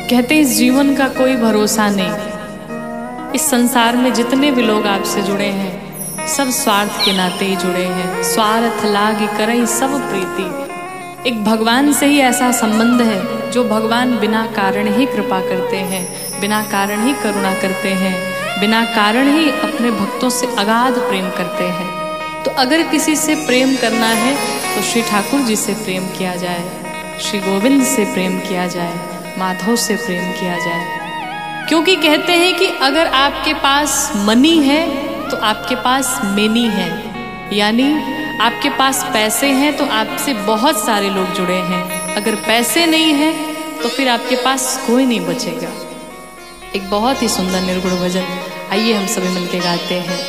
कहते इस जीवन का कोई भरोसा नहीं। इस संसार में जितने भी लोग आपसे जुड़े हैं सब स्वार्थ के नाते ही जुड़े हैं। स्वार्थ लाग करई सब प्रीति। एक भगवान से ही ऐसा संबंध है जो भगवान बिना कारण ही कृपा करते हैं, बिना कारण ही करुणा करते हैं, बिना कारण ही अपने भक्तों से अगाध प्रेम करते हैं। तो अगर किसी से प्रेम करना है तो श्री ठाकुर जी से प्रेम किया जाए, श्री गोविंद से प्रेम किया जाए, माधव से प्रेम किया जाए। क्योंकि कहते हैं कि अगर आपके पास मनी है तो आपके पास मेनी है, यानी आपके पास पैसे हैं तो आपसे बहुत सारे लोग जुड़े हैं। अगर पैसे नहीं हैं तो फिर आपके पास कोई नहीं बचेगा। एक बहुत ही सुंदर निर्गुण भजन, आइए हम सभी मिलके गाते हैं।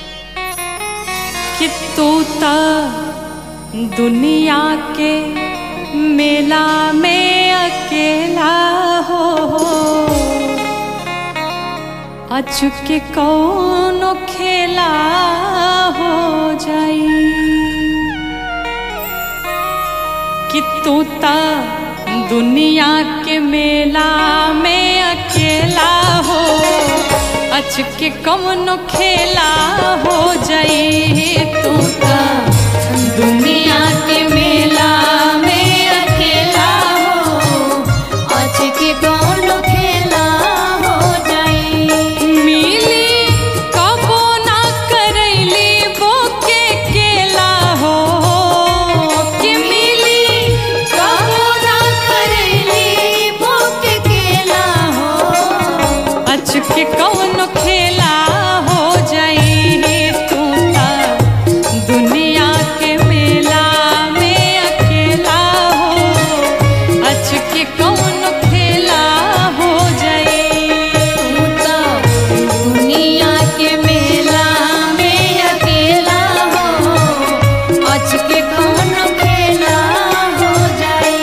कि तोता दुनिया के मेला में अकेला हो, अचुके कौनो खेला हो जाई। कि तोता दुनिया के मेला में अकेला हो, अचके कौनो खेला हो जाई। तोता दुनिया के मेला में अकेला हो, अचके कौनो खेला हो जाई। मिली कबो ना करैली बोके केला हो, कि मिली कबो ना करैली बोके केला हो, अचके कौनो खेला हो जाई। तोता दुनिया के मेला में अकेला हो, अचके कौनो खेला हो जाई। तोता दुनिया के मेला में अकेला हो, अचके कौनो खेला हो जाई।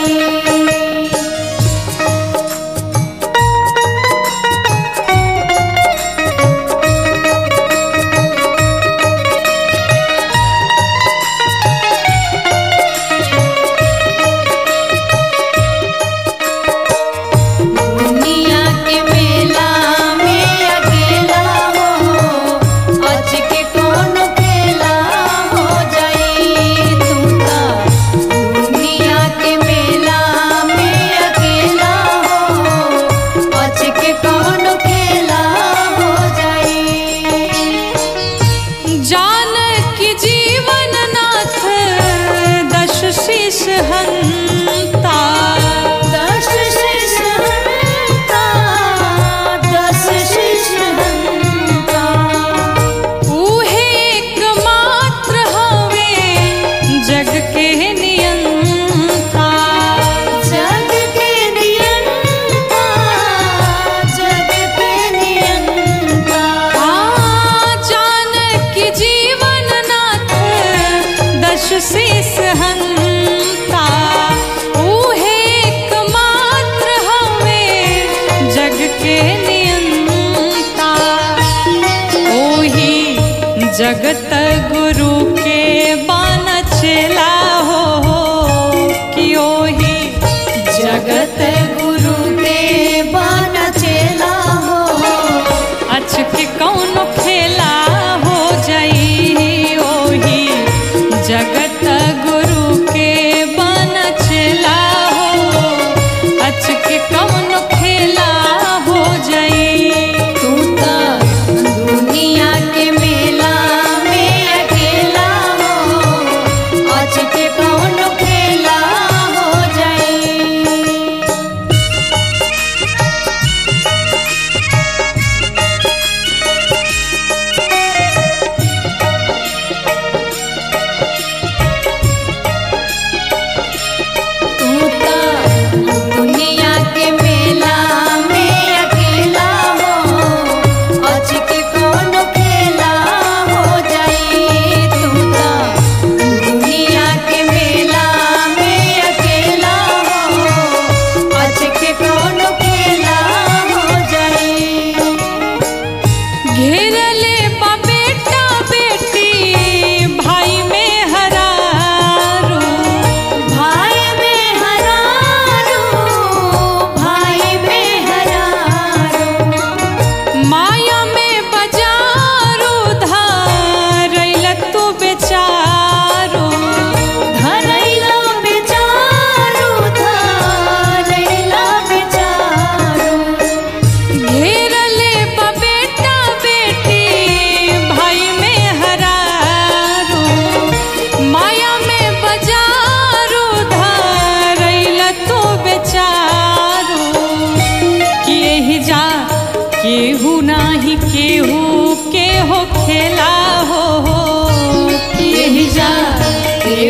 दुनिया के मेला में अकेला हो, अचके कौनो खेला हो जाई। तोता दुनिया के मेला में अकेला हो, अचके कौनो खेला हो जाई। जानकी जीवन नाथ दश शीश हंता, दश शीश हंता, दश शीश हंता। ऊहे एकमात्र हवे जग के नियंता, जग के नियंता, जग के नियंता। जानकी जीवन नाथ दश शीश हंता, ऊहे एकमात्र हवे जग के नियंता। ओही जगत गुरु के बान चेला हो, कि ओही जगत गुरु के बान चेला हो, अचके कौनो खेला हो जाई। ओही जगत गुरु के बान चेला हो, अचके कौनो खेला हो जाई। तोता दुनिया के मेला में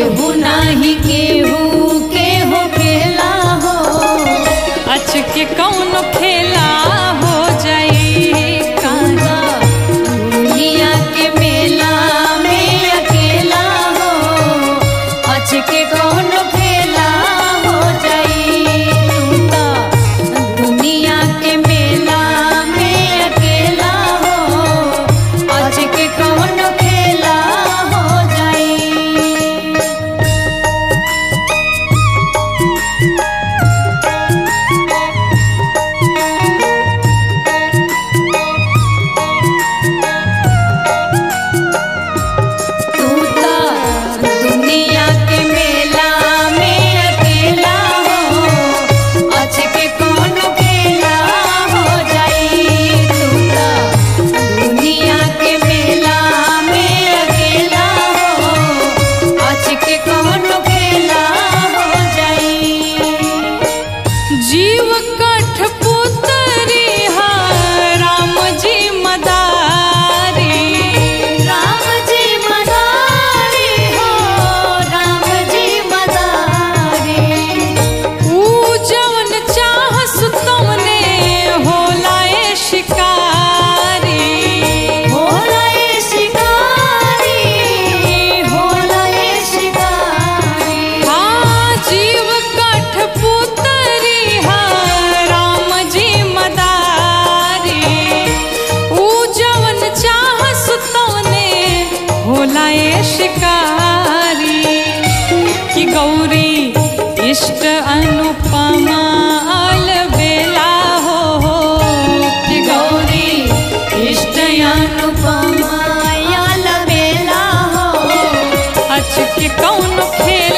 केहू नाही केहू के हो खेला हो, अच के कौन खेला हो जाई काना। दुनिया के मेला में अकेला हो, अच के कौन खेला हो जाई। दुनिया के मेला में अकेला हो, अच के कौन खेला हो जाई। दुनिया के मेला में अकेला हो, अच के कौन खेला हो जाई। दुनिया के मेला में अकेला हो, अच के कौन खेला हो जाई। जीव कठपुतरी हा राम जी मदारी, राम जी मदारी हो, राम जी मदारी। ऊ जवन चाहस तमने होला ए शिकारी। होला ए शिकारी, होला ए शिकारी। हाँ जीव कठपुतरी हा राम जी मदारी, ऊ जवन चाहस तमने होला ए शिकारी। कि गौरी इष्ट अनुपमा अलबेला हो, कि गौरी इष्ट अनुपमा अलबेला हो, अच के कौन खेला